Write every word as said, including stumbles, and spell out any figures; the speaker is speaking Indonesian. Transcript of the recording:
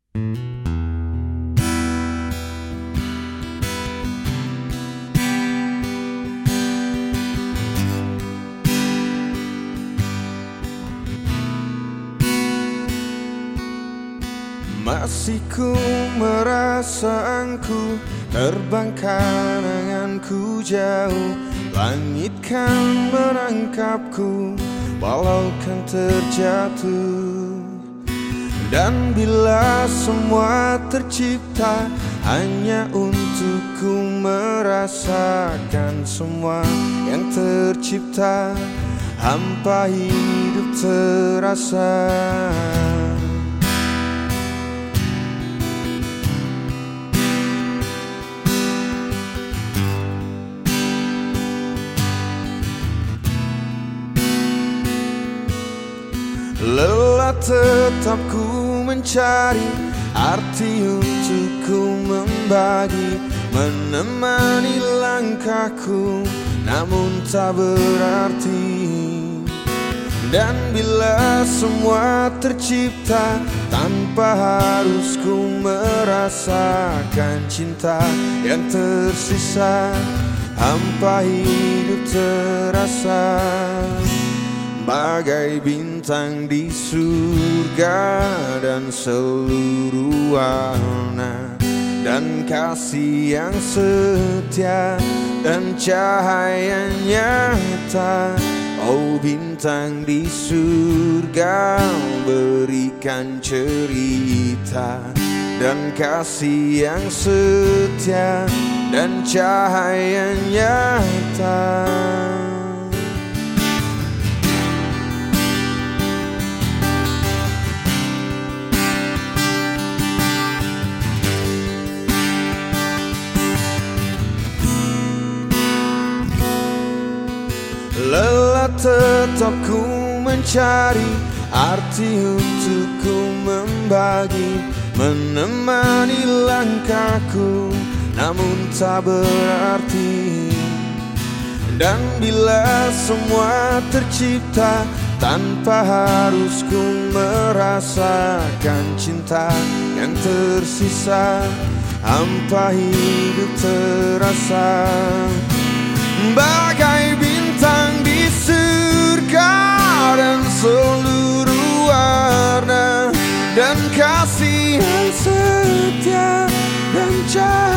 Masih ku merasa engkau terbangkan anganku jauh. Langit kan menangkapku walau kan terjatuh. Dan bila semua tercipta hanya untukku merasakan semua yang tercipta, hampa hidup terasa. Lelah tetap ku mencari arti untuk ku membagi, menemani langkahku namun tak berarti. Dan bila semua tercipta tanpa harus ku merasakan cinta yang tersisa, hampa hidup terasa. Bagai bintang di surga dan seluruh warna, dan kasih yang setia dan cahaya nyata. Oh bintang di surga, berikan cerita dan kasih yang setia dan cahaya nyata. Lelah tetap ku mencari arti untuk ku membagi, menemani langkahku namun tak berarti. Dan bila semua tercipta tanpa harus ku merasakan cinta yang tersisa, hampa hidup terasa. Bagai bintang di surga dan seluruh warna, dan kasih yang setia dan cahaya